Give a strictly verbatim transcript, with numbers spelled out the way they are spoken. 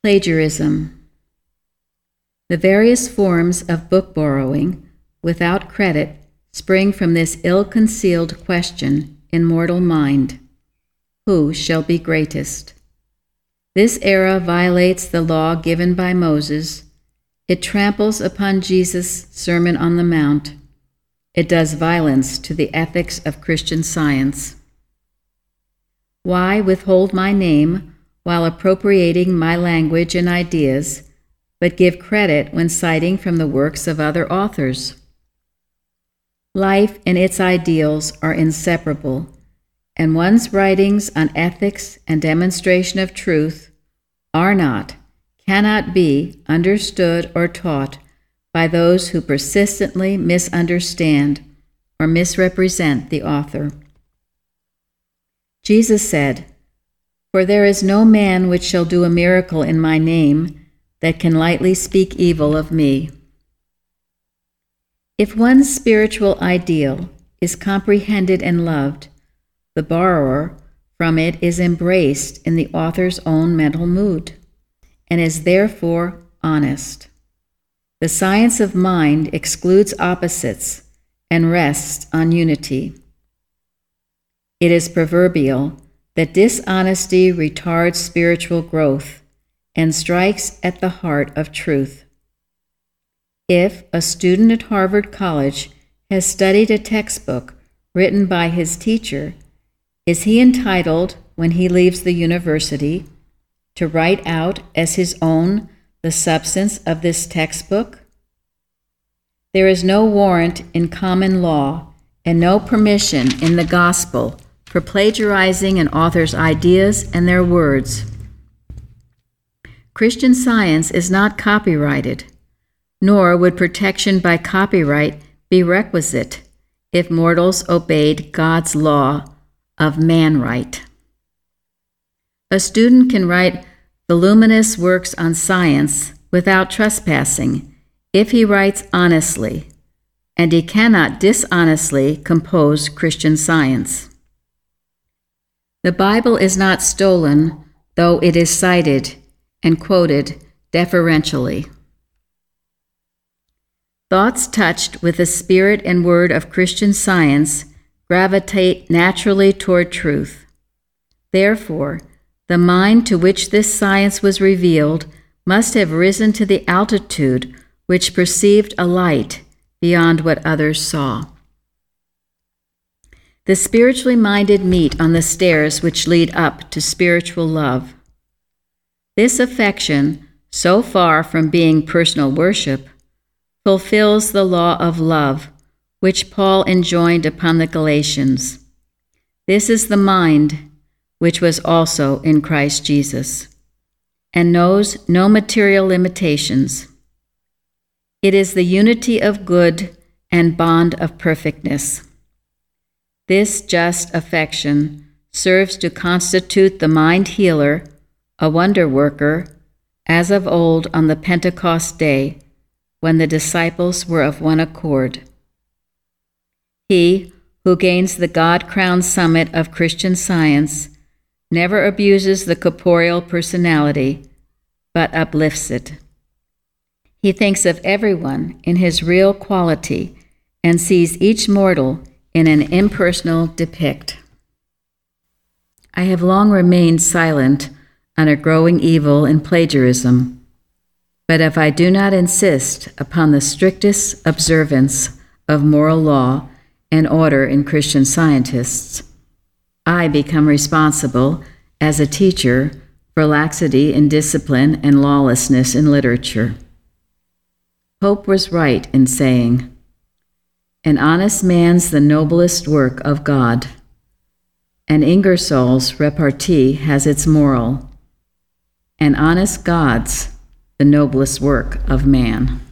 Plagiarism. The various forms of book borrowing without credit spring from this ill-concealed question in mortal mind: who shall be greatest? This era violates the law given by Moses. It tramples upon Jesus' Sermon on the Mount. It does violence to the ethics of Christian Science. Why withhold my name while appropriating my language and ideas, but give credit when citing from the works of other authors? Life and its ideals are inseparable, and one's writings on ethics and demonstration of truth are not, cannot be understood or taught by those who persistently misunderstand or misrepresent the author. Jesus said, "For there is no man which shall do a miracle in my name that can lightly speak evil of me." If one's spiritual ideal is comprehended and loved, the borrower from it is embraced in the author's own mental mood, and is therefore honest. The science of mind excludes opposites and rests on unity. It is proverbial that dishonesty retards spiritual growth and strikes at the heart of truth. If a student at Harvard College has studied a textbook written by his teacher, is he entitled, when he leaves the university, to write out as his own the substance of this textbook? There is no warrant in common law and no permission in the gospel for plagiarizing an author's ideas and their words. Christian Science is not copyrighted, nor would protection by copyright be requisite if mortals obeyed God's law of man-right. A student can write voluminous works on science without trespassing if he writes honestly, and he cannot dishonestly compose Christian Science. The Bible is not stolen, though it is cited and quoted deferentially. Thoughts touched with the spirit and word of Christian Science gravitate naturally toward truth. Therefore, the mind to which this science was revealed must have risen to the altitude which perceived a light beyond what others saw. The spiritually minded meet on the stairs which lead up to spiritual love. This affection, so far from being personal worship, fulfills the law of love which Paul enjoined upon the Galatians. This is the mind which was also in Christ Jesus, and knows no material limitations. It is the unity of good and bond of perfectness. This just affection serves to constitute the mind healer, a wonder worker, as of old on the Pentecost day, when the disciples were of one accord. He who gains the God-crowned summit of Christian Science never abuses the corporeal personality, but uplifts it. He thinks of everyone in his real quality and sees each mortal in an impersonal depict. I have long remained silent on a growing evil in plagiarism, but if I do not insist upon the strictest observance of moral law and order in Christian Scientists, I become responsible as a teacher for laxity in discipline and lawlessness in literature. Pope was right in saying, "An honest man's the noblest work of God," and Ingersoll's repartee has its moral, "An honest God's the noblest work of man."